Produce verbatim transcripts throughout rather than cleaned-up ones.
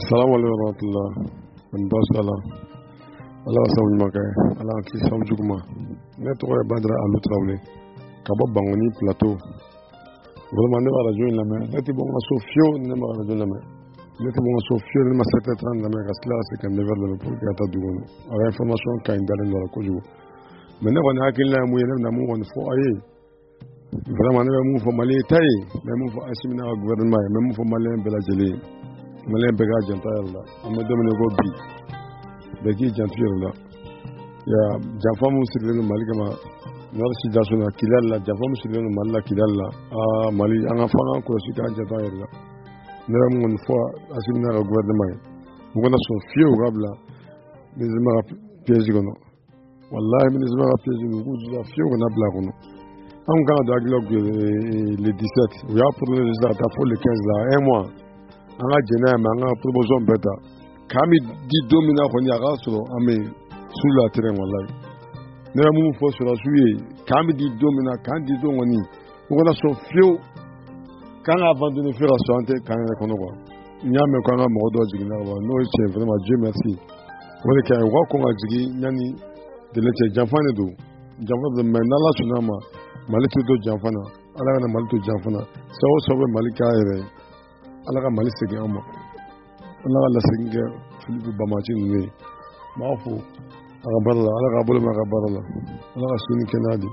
Assalamu alaikum warahmatullah. An basala. Allah sawu maka. Allah ki sawu juguma. Ne to ya Badra Alu Traoré. Kaba Bangoni plateau. Vraiment ne bara join la main. Ne ti bon sofio ne bara join la main. Ne ti bon sofio ne ma sept heures trente la main rasla c'est comme never le pour que ta dugono. Ala information ka indale la ko jugo. Mais ne wona akil la mu yene na mu won fo aye. Vraiment ne mu fo mali tay, ne mu fo asimina gouvernement, ne mu fo malien bela jeli. Malien bega janta yalla amma domine go bi begi jantu yalla ya jafamu sirrenu malika ma nar si jasuna kilalla jafamu sirrenu malla kilalla ah mali anga fanga ko si ka janta yalla ne mun fo asimina ga gouvernement bu ko na so fiu gabla nizma piège gono wallahi min nizma piège gono ku ja fiu na bla gono am ga da glog le dix-sept ya pour les data pour le quinze là un mois anga jena ma anga promotion beta kami di domina ko ni aga so ame sur la terrain wallahi ne mu fo sur la suye kami di domina kan di do ngoni ko na so fio kan abandonner faire la santé kan ko no ko nyame ko nga mo do jigina wa no c'est vraiment Dieu merci wala kay wa ko nga jigi nyani de lete jamfane do jamfane de menala sunama malitu do jamfana ala na malitu jamfana so so be malika ere ala ka mali segin an ma ala ka lasegin kɛ filipi bamaci ninnu ye n b'a fo a ka baara la ala k'a bolo mɛn a ka baara la ala ka su ni kɛnɛya di.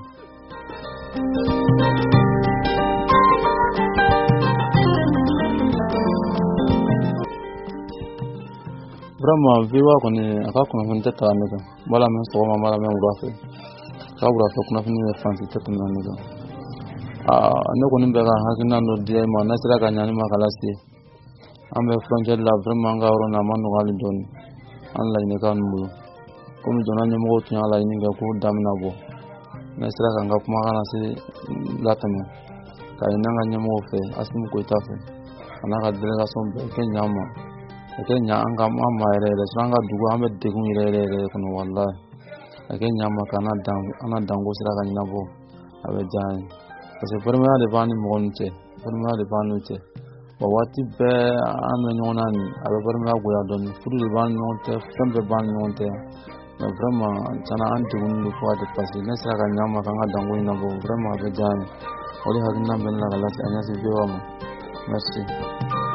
Vraiment viwa kɔni a ka kunnafoni tɛ taa ne kan bala mɛn sɔgɔma bala mɛn wula fɛ a ka wula fɛ kunnafoni bɛ fansi tɛ tɛmɛ ne kan. Ne kɔni bɛ ka hakilina dɔ di ma n'a sera ka ɲani ma k'a lase an bɛ frontière la vraiment an ka yɔrɔ na a ma nɔgɔ hali dɔɔni an laɲinikan ninnu bolo komi jamana ɲɛmɔgɔw tun y'a laɲini kɛ k'u da bɛna bɔ n'a sera ka n ka kumakan lase latɛmɛ ka ɲini an ka ɲɛmɔgɔw fɛ Asimu Goyita fɛ a n'a ka délégation bɛɛ kɛ ɲɛ an ma a kɛ ɲɛ an ka an ma yɛrɛ yɛrɛ sinon an ka dugu an bɛ degun yɛrɛ yɛrɛ yɛrɛ kɔnɔ walahi a kɛ ɲɛ an ma k'an na dan an na danko sera ka ɲɛnabɔ a bɛ diya an ye. Parce que vraiment de b'a ni mɔgɔ ninnu cɛ vraiment de b'a n'u cɛ wa waati bɛɛ an bɛ ɲɔgɔn na nin a bɛ vraiment goya dɔɔni furu de b'a ni ɲɔgɔn cɛ fɛn bɛɛ b'a ni ɲɔgɔn cɛ mais vraiment tiɲɛna an degunnen don fo ka taa parce que ne sera ka ɲɛ an ma k'an ka danko ɲɛnabɔ vraiment a bɛ diya an ye o de hakilina bɛ ne la ka lase Agnasi V O A ma merci.